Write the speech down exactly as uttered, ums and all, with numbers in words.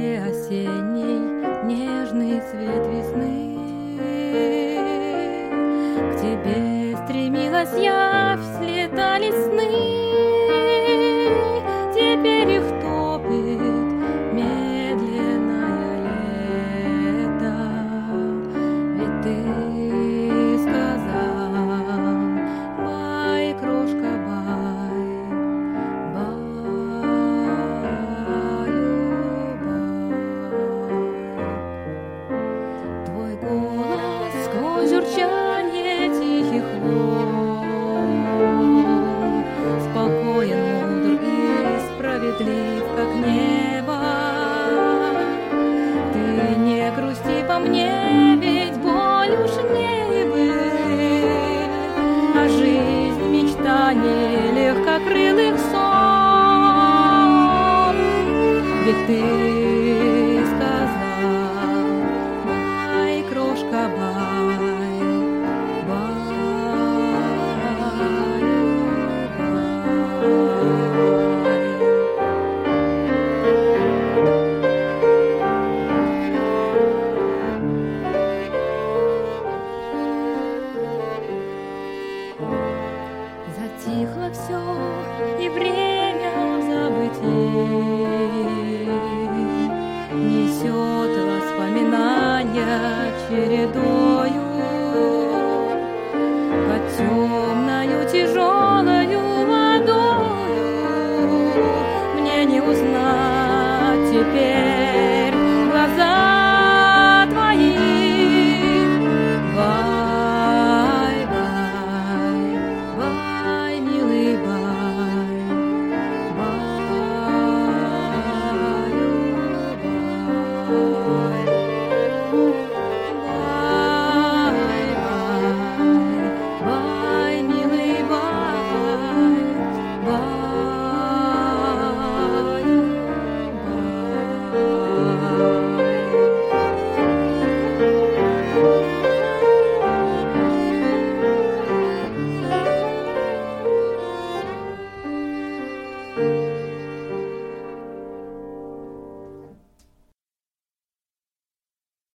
поле осенний, нежный цвет весны. К тебе стремилась я, взлетали сны. Теперь их топит медленное лето. Ведь ты сказал: бай, крошка, бай, баю, бай. Твой голос сквозь журчание тихих волн спокоен, мудр и справедлив, как небо. Ты не грусти по мне, ведь боль уж не быль, а жизнь мечтаний легкокрылых сон. Ведь ты сказал: бай, крошка, бай, баю, бай. Затихло все, и время в забытии несет воспоминания череду.